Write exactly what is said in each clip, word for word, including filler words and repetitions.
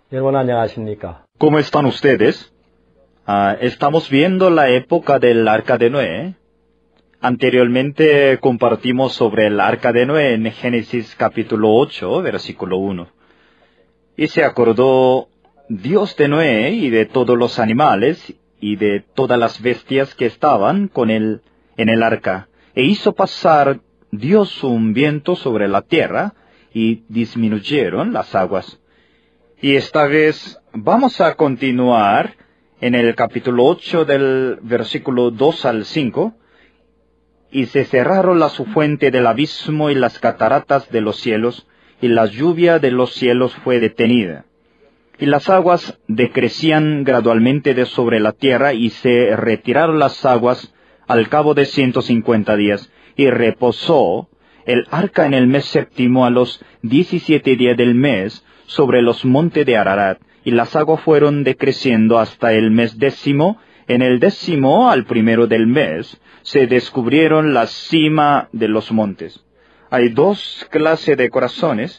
여러분 안녕하십니까? ¿Cómo están ustedes? Ah, estamos viendo la época del Arca de Noé. Anteriormente compartimos sobre el Arca de Noé en Génesis capítulo ocho, versículo uno. Y se acordó Dios de Noé y de todos los animales y de todas las bestias que estaban con él en el arca, e hizo pasar Dios un viento sobre la tierra, y disminuyeron las aguas. Y esta vez vamos a continuar en el capítulo ocho del versículo dos al cinco. Y se cerraron la su fuente del abismo y las cataratas de los cielos, y la lluvia de los cielos fue detenida. Y las aguas decrecían gradualmente de sobre la tierra, y se retiraron las aguas al cabo de ciento cincuenta días, y reposó el arca en el mes séptimo a los diecisiete días del mes sobre los montes de Ararat, y las aguas fueron decreciendo hasta el mes décimo. En el décimo al primero del mes se descubrieron la cima de los montes. Hay dos clases de corazones,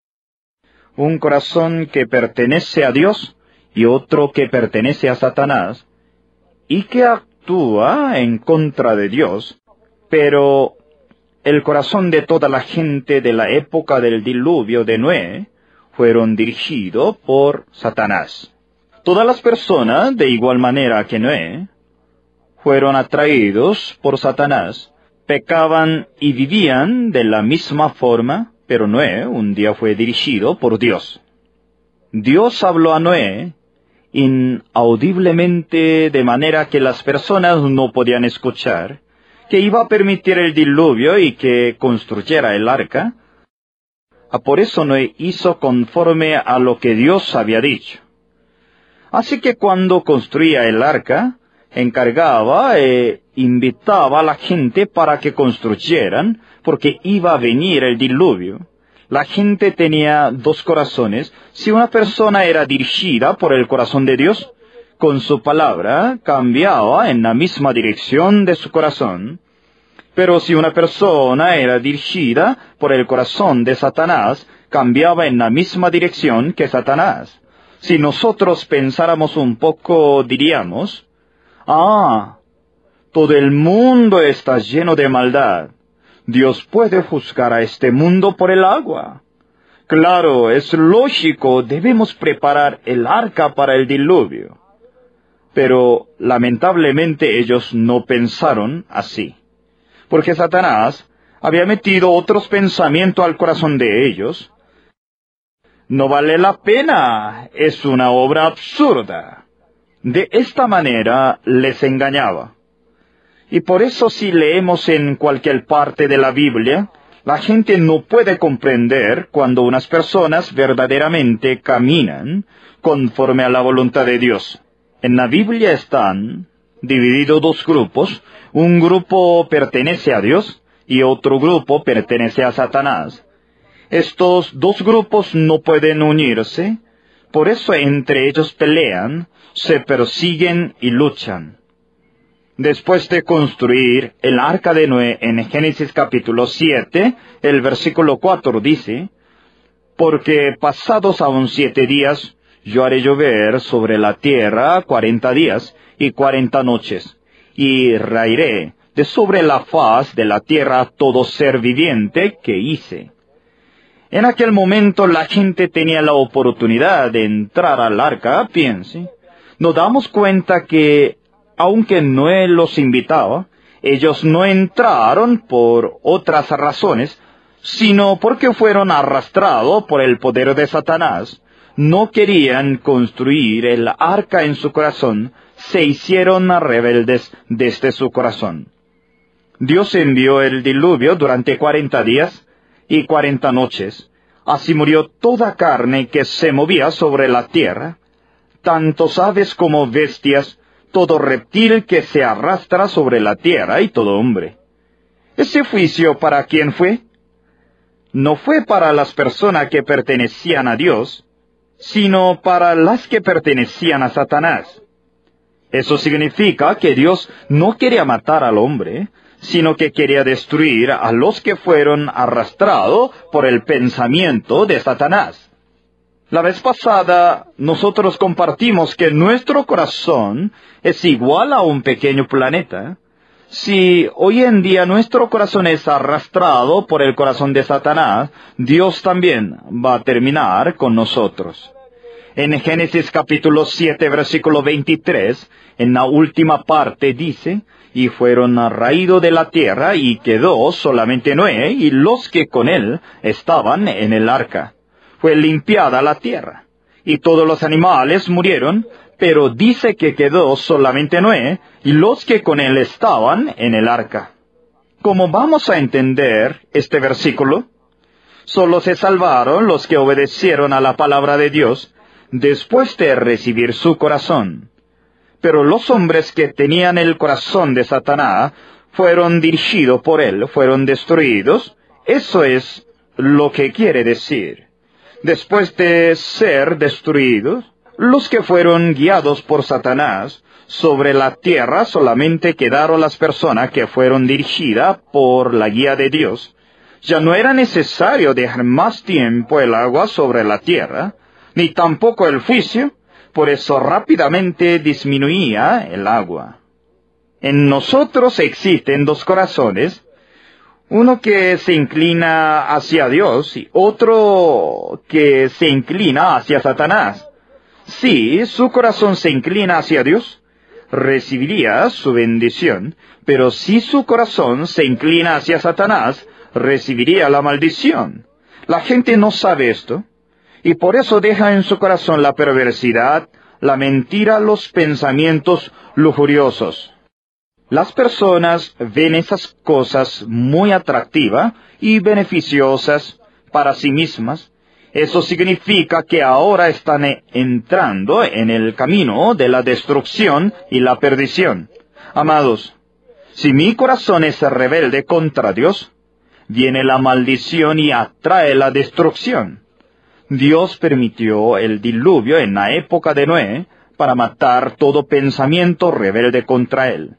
un corazón que pertenece a Dios y otro que pertenece a Satanás, y que actúa en contra de Dios, pero el corazón de toda la gente de la época del diluvio de Noé fueron dirigidos por Satanás. Todas las personas, de igual manera que Noé, fueron atraídos por Satanás, pecaban y vivían de la misma forma, pero Noé un día fue dirigido por Dios. Dios habló a Noé inaudiblemente, de manera que las personas no podían escuchar, que iba a permitir el diluvio y que construyera el arca. Por eso Noé hizo conforme a lo que Dios había dicho. Así que cuando construía el arca, encargaba e invitaba a la gente para que construyeran, porque iba a venir el diluvio. La gente tenía dos corazones. Si una persona era dirigida por el corazón de Dios, con su palabra cambiaba en la misma dirección de su corazón. Pero si una persona era dirigida por el corazón de Satanás, cambiaba en la misma dirección que Satanás. Si nosotros pensáramos un poco, diríamos, ah, todo el mundo está lleno de maldad. Dios puede juzgar a este mundo por el agua. Claro, es lógico, debemos preparar el arca para el diluvio. Pero lamentablemente ellos no pensaron así, porque Satanás había metido otros pensamientos al corazón de ellos. No vale la pena, es una obra absurda. De esta manera les engañaba. Y por eso si leemos en cualquier parte de la Biblia, la gente no puede comprender cuando unas personas verdaderamente caminan conforme a la voluntad de Dios. En la Biblia están divididos dos grupos. Un grupo pertenece a Dios y otro grupo pertenece a Satanás. Estos dos grupos no pueden unirse, por eso entre ellos pelean, se persiguen y luchan. Después de construir el arca de Noé en Génesis capítulo siete, el versículo cuatro dice, porque pasados aún siete días, yo haré llover sobre la tierra cuarenta días y cuarenta noches, y raeré de sobre la faz de la tierra todo ser viviente que hice. En aquel momento la gente tenía la oportunidad de entrar al arca, piense. Nos damos cuenta que, aunque Noé los invitaba, ellos no entraron por otras razones, sino porque fueron arrastrados por el poder de Satanás. No querían construir el arca en su corazón, se hicieron rebeldes desde su corazón. Dios envió el diluvio durante cuarenta días y cuarenta noches. Así murió toda carne que se movía sobre la tierra, tantos aves como bestias, todo reptil que se arrastra sobre la tierra y todo hombre. ¿Ese juicio para quién fue? No fue para las personas que pertenecían a Dios, sino para las que pertenecían a Satanás. Eso significa que Dios no quería matar al hombre, sino que quería destruir a los que fueron arrastrados por el pensamiento de Satanás. La vez pasada, nosotros compartimos que nuestro corazón es igual a un pequeño planeta. Si hoy en día nuestro corazón es arrastrado por el corazón de Satanás, Dios también va a terminar con nosotros. En Génesis capítulo siete, versículo veintitrés, en la última parte dice, y fueron raídos de la tierra, y quedó solamente Noé y los que con él estaban en el arca. Fue limpiada la tierra, y todos los animales murieron, pero dice que quedó solamente Noé y los que con él estaban en el arca. ¿Cómo vamos a entender este versículo? Solo se salvaron los que obedecieron a la palabra de Dios después de recibir su corazón. Pero los hombres que tenían el corazón de Satanás fueron dirigidos por él, fueron destruidos. Eso es lo que quiere decir. Después de ser destruidos, los que fueron guiados por Satanás, sobre la tierra solamente quedaron las personas que fueron dirigidas por la guía de Dios. Ya no era necesario dejar más tiempo el agua sobre la tierra, ni tampoco el juicio, por eso rápidamente disminuía el agua. En nosotros existen dos corazones, uno que se inclina hacia Dios y otro que se inclina hacia Satanás. Si su corazón se inclina hacia Dios, recibiría su bendición, pero si su corazón se inclina hacia Satanás, recibiría la maldición. La gente no sabe esto, y por eso deja en su corazón la perversidad, la mentira, los pensamientos lujuriosos. Las personas ven esas cosas muy atractivas y beneficiosas para sí mismas. Eso significa que ahora están entrando en el camino de la destrucción y la perdición. Amados, si mi corazón es rebelde contra Dios, viene la maldición y atrae la destrucción. Dios permitió el diluvio en la época de Noé para matar todo pensamiento rebelde contra él.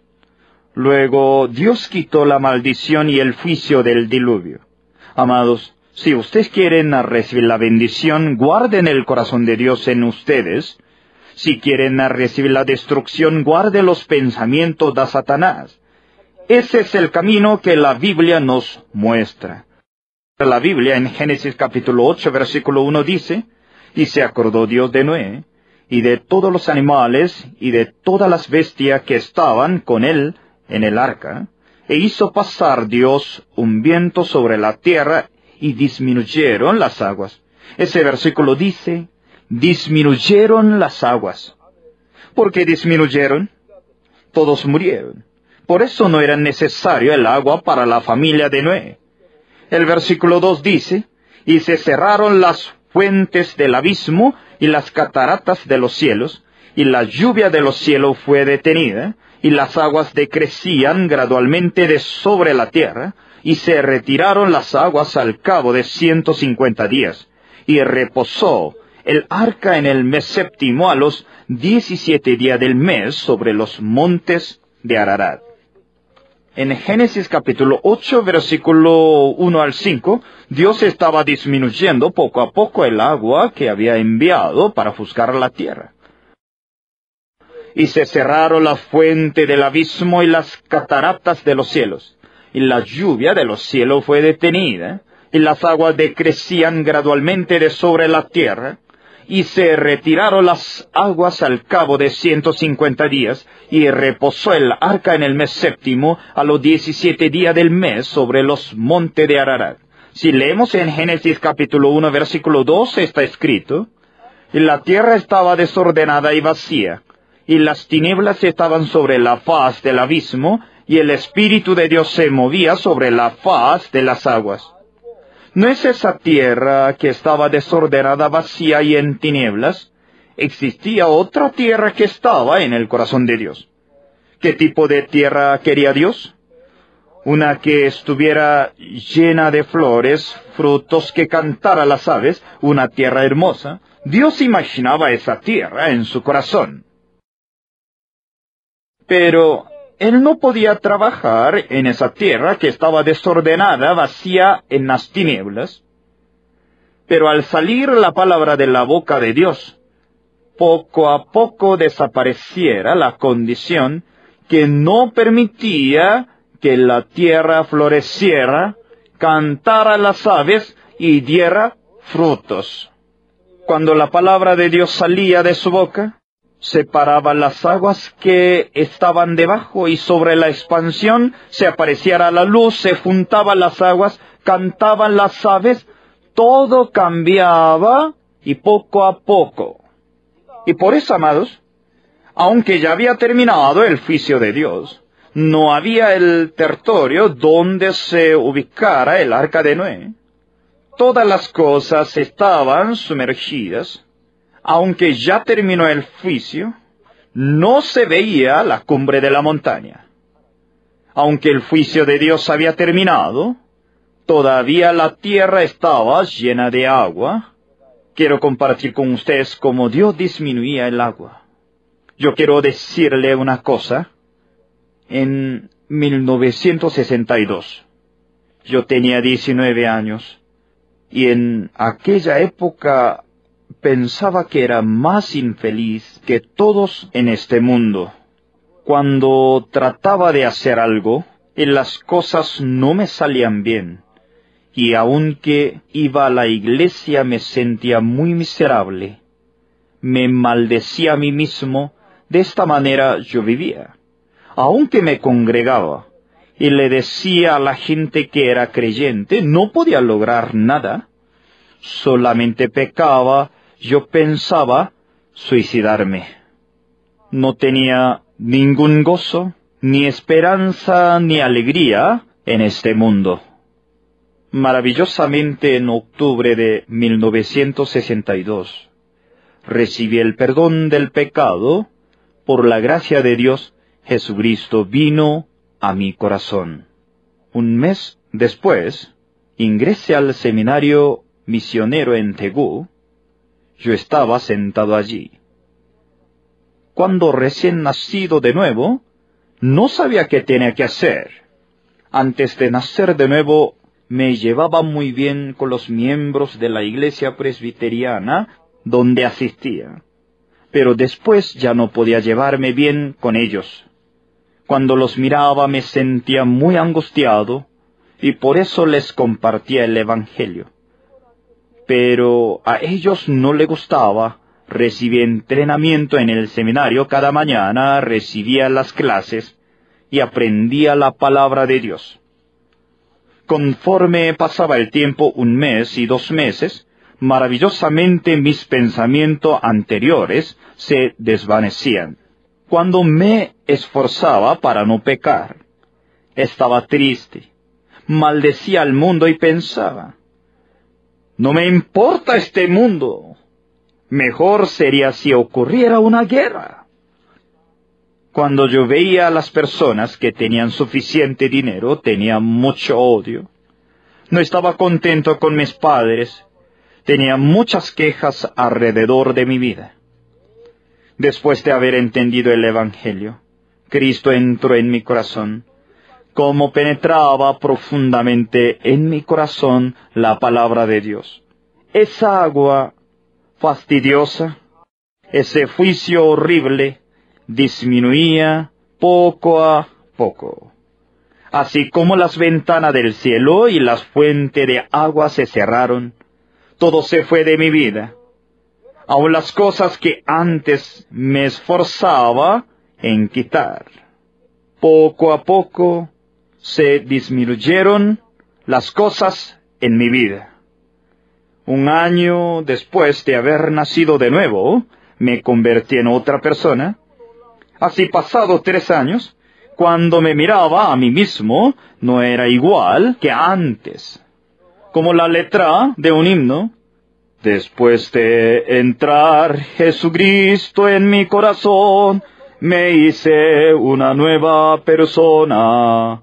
Luego, Dios quitó la maldición y el juicio del diluvio. Amados, si ustedes quieren recibir la bendición, guarden el corazón de Dios en ustedes. Si quieren recibir la destrucción, guarden los pensamientos de Satanás. Ese es el camino que la Biblia nos muestra. La Biblia en Génesis capítulo ocho, versículo uno dice, y se acordó Dios de Noé, y de todos los animales, y de todas las bestias que estaban con él en el arca, e hizo pasar Dios un viento sobre la tierra, y disminuyeron las aguas. Ese versículo dice, disminuyeron las aguas. ¿Por qué disminuyeron? Todos murieron. Por eso no era necesario el agua para la familia de Noé. El versículo dos dice, y se cerraron las fuentes del abismo y las cataratas de los cielos, y la lluvia de los cielos fue detenida, y las aguas decrecían gradualmente de sobre la tierra, y se retiraron las aguas al cabo de ciento cincuenta días, y reposó el arca en el mes séptimo a los diecisiete días del mes sobre los montes de Ararat. En Génesis capítulo ocho, versículo uno al cinco, Dios estaba disminuyendo poco a poco el agua que había enviado para juzgar la tierra. Y se cerraron la fuente del abismo y las cataratas de los cielos, y la lluvia de los cielos fue detenida, y las aguas decrecían gradualmente de sobre la tierra, y se retiraron las aguas al cabo de ciento cincuenta días, y reposó el arca en el mes séptimo a los diecisiete días del mes sobre los montes de Ararat. Si leemos en Génesis capítulo uno, versículo dos, está escrito, y la tierra estaba desordenada y vacía, y las tinieblas estaban sobre la faz del abismo, y el Espíritu de Dios se movía sobre la faz de las aguas. ¿No es esa tierra que estaba desordenada, vacía y en tinieblas? Existía otra tierra que estaba en el corazón de Dios. ¿Qué tipo de tierra quería Dios? Una que estuviera llena de flores, frutos, que cantara las aves, una tierra hermosa. Dios imaginaba esa tierra en su corazón. Pero él no podía trabajar en esa tierra que estaba desordenada, vacía, en las tinieblas. Pero al salir la palabra de la boca de Dios, poco a poco desapareciera la condición que no permitía que la tierra floreciera, cantara las aves y diera frutos. Cuando la palabra de Dios salía de su boca, separaba las aguas que estaban debajo y sobre la expansión se apareciera la luz, se juntaban las aguas, cantaban las aves, todo cambiaba y poco a poco. Y por eso, amados, aunque ya había terminado el juicio de Dios, no había el territorio donde se ubicara el arca de Noé. Todas las cosas estaban sumergidas. Aunque ya terminó el juicio, no se veía la cumbre de la montaña. Aunque el juicio de Dios había terminado, todavía la tierra estaba llena de agua. Quiero compartir con ustedes cómo Dios disminuía el agua. Yo quiero decirle una cosa. En mil novecientos sesenta y dos, yo tenía diecinueve años, y en aquella época pensaba que era más infeliz que todos en este mundo. Cuando trataba de hacer algo, y las cosas no me salían bien, y aunque iba a la iglesia me sentía muy miserable. Me maldecía a mí mismo, de esta manera yo vivía. Aunque me congregaba y le decía a la gente que era creyente, no podía lograr nada. Solamente pecaba, yo pensaba suicidarme. No tenía ningún gozo, ni esperanza, ni alegría en este mundo. Maravillosamente, en octubre de mil novecientos sesenta y dos, recibí el perdón del pecado. Por la gracia de Dios, Jesucristo vino a mi corazón. Un mes después, ingresé al seminario misionero en Tegú. Yo estaba sentado allí. Cuando recién nacido de nuevo, no sabía qué tenía que hacer. Antes de nacer de nuevo, me llevaba muy bien con los miembros de la iglesia presbiteriana donde asistía. Pero después ya no podía llevarme bien con ellos. Cuando los miraba me sentía muy angustiado, y por eso les compartía el Evangelio. Pero a ellos no les gustaba. Recibí entrenamiento en el seminario cada mañana, recibía las clases, y aprendía la palabra de Dios. Conforme pasaba el tiempo, un mes y dos meses, maravillosamente mis pensamientos anteriores se desvanecían. Cuando me esforzaba para no pecar, estaba triste, maldecía al mundo y pensaba, no me importa este mundo, mejor sería si ocurriera una guerra. Cuando yo veía a las personas que tenían suficiente dinero, tenía mucho odio. No estaba contento con mis padres. Tenía muchas quejas alrededor de mi vida. Después de haber entendido el Evangelio, Cristo entró en mi corazón. Como penetraba profundamente en mi corazón la palabra de Dios. Esa agua fastidiosa, ese juicio horrible, disminuía poco a poco. Así como las ventanas del cielo y las fuentes de agua se cerraron, todo se fue de mi vida. Aun las cosas que antes me esforzaba en quitar. Poco a poco se disminuyeron las cosas en mi vida. Un año después de haber nacido de nuevo, me convertí en otra persona. Así pasados tres años, cuando me miraba a mí mismo, no era igual que antes. Como la letra de un himno, después de entrar Jesucristo en mi corazón, me hice una nueva persona.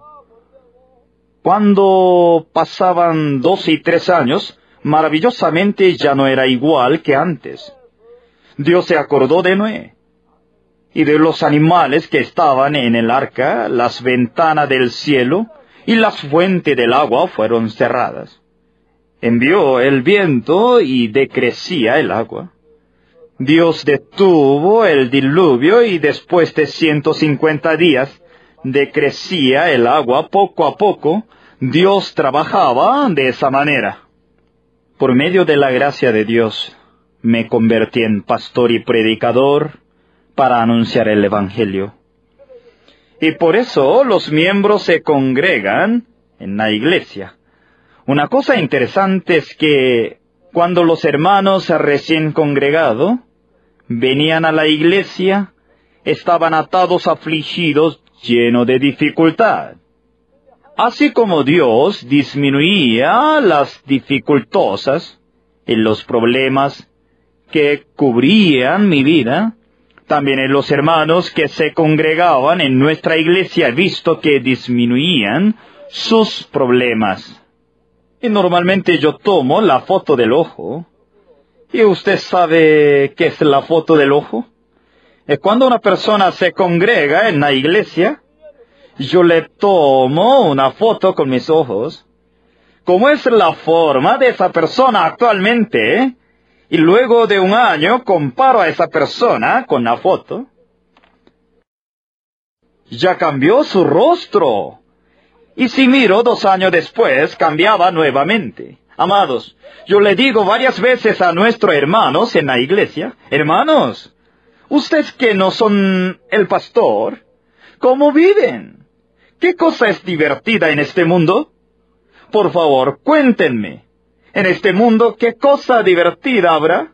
Cuando pasaban dos y tres años, maravillosamente ya no era igual que antes. Dios se acordó de Noé y de los animales que estaban en el arca. Las ventanas del cielo y las fuentes del agua fueron cerradas. envió el viento y decrecía el agua. Dios detuvo el diluvio y después de ciento cincuenta días decrecía el agua poco a poco. Dios trabajaba de esa manera. Por medio de la gracia de Dios, me convertí en pastor y predicador para anunciar el Evangelio. Y por eso los miembros se congregan en la iglesia. Una cosa interesante es que cuando los hermanos recién congregados venían a la iglesia, estaban atados, afligidos, llenos de dificultad. Así como Dios disminuía las dificultosas y los problemas que cubrían mi vida, también en los hermanos que se congregaban en nuestra iglesia he visto que disminuían sus problemas. Y normalmente yo tomo la foto del ojo. ¿Y usted sabe qué es la foto del ojo? Es cuando una persona se congrega en la iglesia, yo le tomo una foto con mis ojos, cómo es la forma de esa persona actualmente, y luego de un año comparo a esa persona con la foto. Ya cambió su rostro. Y si miro dos años después, cambiaba nuevamente. Amados, yo le digo varias veces a nuestros hermanos en la iglesia, hermanos, ustedes que no son el pastor, ¿cómo viven? ¿Qué cosa es divertida en este mundo? Por favor, cuéntenme. En este mundo, ¿qué cosa divertida habrá?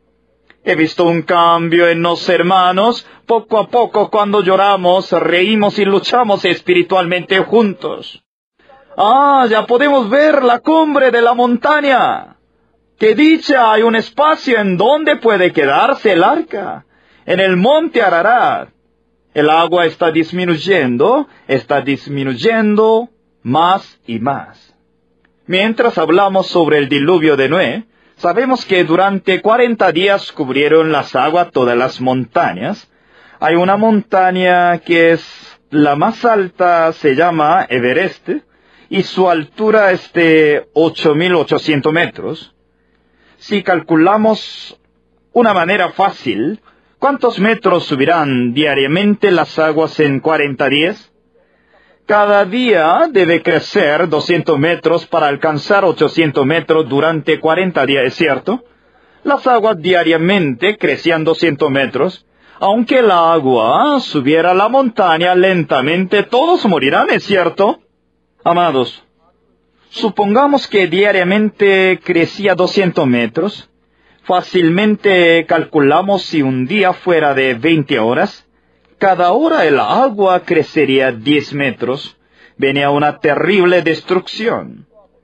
He visto un cambio en los hermanos. Poco a poco, cuando lloramos, reímos y luchamos espiritualmente juntos. Ah, ya podemos ver la cumbre de la montaña. ¡Qué dicha! Hay un espacio en donde puede quedarse el arca. En el monte Ararat. El agua está disminuyendo, está disminuyendo más y más. Mientras hablamos sobre el diluvio de Noé, sabemos que durante cuarenta días cubrieron las aguas todas las montañas. Hay una montaña que es la más alta, se llama Everest, y su altura es de ocho mil ochocientos metros. Si calculamos una manera fácil, ¿cuántos metros subirán diariamente las aguas en cuarenta días? Cada día debe crecer doscientos metros para alcanzar ochocientos metros durante cuarenta días, ¿es cierto? Las aguas diariamente crecían doscientos metros. Aunque el agua subiera la montaña lentamente, todos morirán, ¿es cierto? Amados, supongamos que diariamente crecía doscientos metros. Fácilmente calculamos si un día fuera de veinte horas, cada hora el agua crecería diez metros. Venía una terrible destrucción.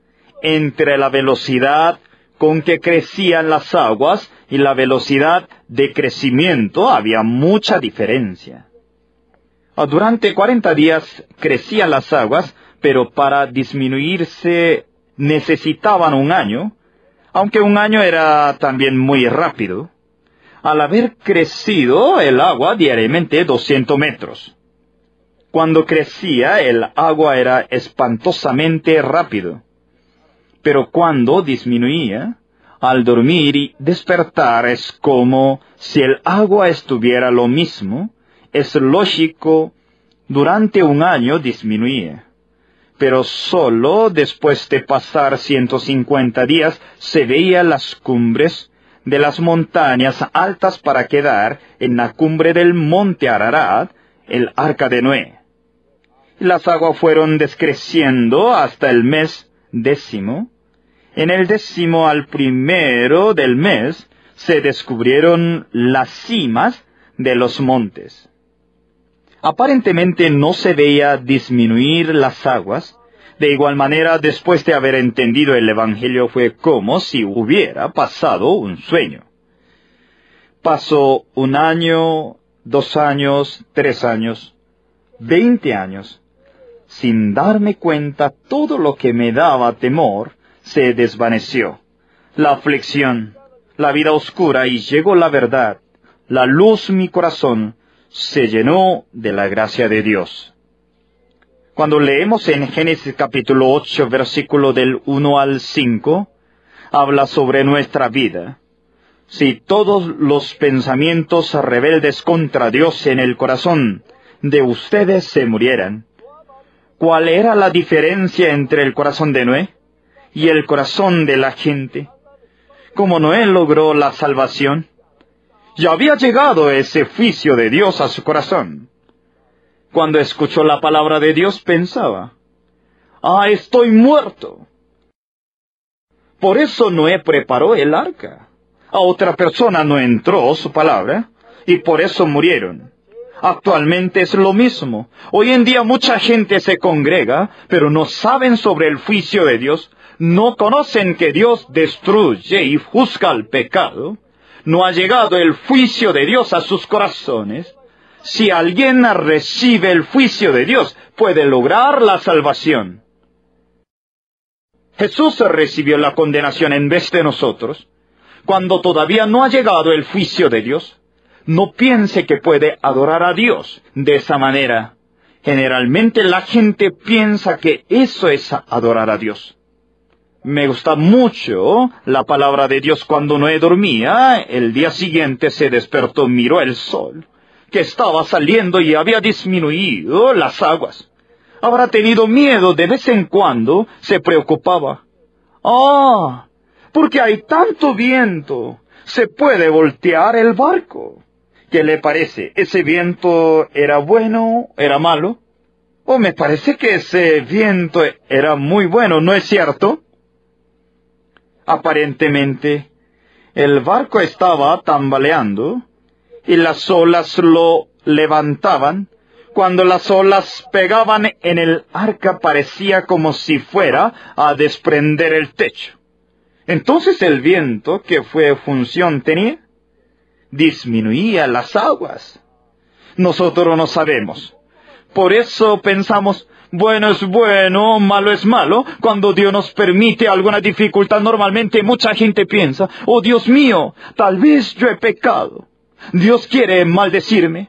Entre la velocidad con que crecían las aguas y la velocidad de crecimiento había mucha diferencia. Durante cuarenta días crecían las aguas, pero para disminuirse necesitaban un año, aunque un año era también muy rápido. Al haber crecido el agua diariamente doscientos metros. Cuando crecía el agua era espantosamente rápido. Pero cuando disminuía, al dormir y despertar es como si el agua estuviera lo mismo. Es lógico, durante un año disminuía. Pero solo después de pasar ciento cincuenta días se veían las cumbres de las montañas altas para quedar en la cumbre del monte Ararat, el arca de Noé. Las aguas fueron descreciendo hasta el mes décimo. En el décimo al primero del mes se descubrieron las cimas de los montes. Aparentemente no se veía disminuir las aguas. De igual manera, después de haber entendido el Evangelio, fue como si hubiera pasado un sueño. Pasó un año, dos años, tres años, veinte años. Sin darme cuenta, todo lo que me daba temor se desvaneció. La aflicción, la vida oscura, y llegó la verdad. La luz mi corazón se llenó de la gracia de Dios. Cuando leemos en Génesis capítulo ocho, versículo del uno al cinco, habla sobre nuestra vida. Si todos los pensamientos rebeldes contra Dios en el corazón de ustedes se murieran, ¿cuál era la diferencia entre el corazón de Noé y el corazón de la gente? ¿Cómo Noé logró la salvación? Ya había llegado ese juicio de Dios a su corazón. Cuando escuchó la palabra de Dios pensaba, ¡ah, estoy muerto! Por eso Noé preparó el arca. A otra persona no entró su palabra, y por eso murieron. Actualmente es lo mismo. Hoy en día mucha gente se congrega, pero no saben sobre el juicio de Dios, no conocen que Dios destruye y juzga el pecado. No ha llegado el juicio de Dios a sus corazones. Si alguien recibe el juicio de Dios, puede lograr la salvación. Jesús recibió la condenación en vez de nosotros. Cuando todavía no ha llegado el juicio de Dios, no piense que puede adorar a Dios de esa manera. Generalmente la gente piensa que eso es adorar a Dios. Me gusta mucho la palabra de Dios. Cuando Noé dormía, el día siguiente se despertó, miró el sol, que estaba saliendo y había disminuido las aguas. Habrá tenido miedo de vez en cuando, se preocupaba. ¡Ah! Porque hay tanto viento, se puede voltear el barco. ¿Qué le parece? ¿Ese viento era bueno, era malo? Oh, me parece que ese viento era muy bueno, ¿no es cierto? Aparentemente, el barco estaba tambaleando y las olas lo levantaban. Cuando las olas pegaban en el arca parecía como si fuera a desprender el techo. Entonces el viento, ¿qué fue función tenía? Disminuía las aguas. Nosotros no sabemos. Por eso pensamos, bueno es bueno, malo es malo. Cuando Dios nos permite alguna dificultad, normalmente mucha gente piensa, oh Dios mío, tal vez yo he pecado. Dios quiere maldecirme.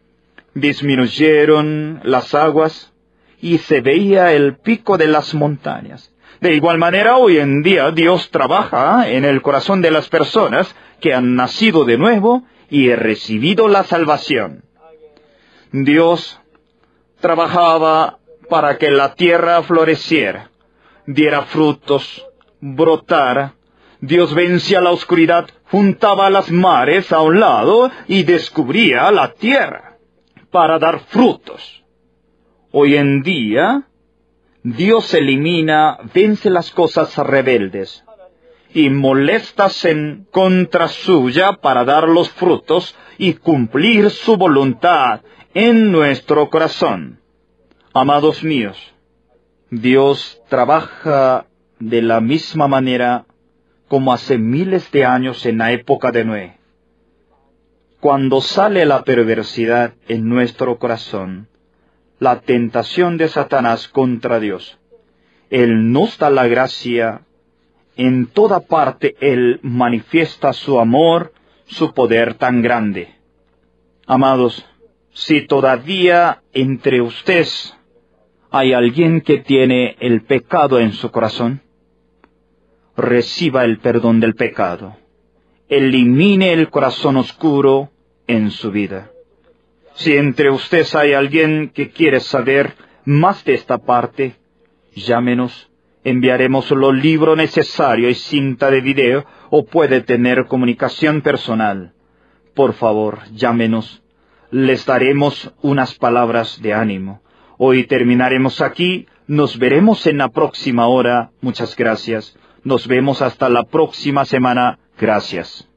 Disminuyeron las aguas y se veía el pico de las montañas. De igual manera, hoy en día Dios trabaja en el corazón de las personas que han nacido de nuevo y recibido la salvación. Dios trabajaba para que la tierra floreciera, diera frutos, brotara. Dios vencía la oscuridad, juntaba las mares a un lado y descubría la tierra para dar frutos. Hoy en día, Dios elimina, vence las cosas rebeldes y molestas en contra suya para dar los frutos y cumplir su voluntad en nuestro corazón. Amados míos, Dios trabaja de la misma manera como hace miles de años en la época de Noé. Cuando sale la perversidad en nuestro corazón, la tentación de Satanás contra Dios, Él nos da la gracia. En toda parte Él manifiesta su amor, su poder tan grande. Amados, si todavía entre ustedes hay alguien que tiene el pecado en su corazón, reciba el perdón del pecado. Elimine el corazón oscuro en su vida. Si entre ustedes hay alguien que quiere saber más de esta parte, llámenos. Enviaremos los libros necesarios y cinta de video, o puede tener comunicación personal. Por favor, llámenos. Les daremos unas palabras de ánimo. Hoy terminaremos aquí. Nos veremos en la próxima hora. Muchas gracias. Nos vemos hasta la próxima semana. Gracias.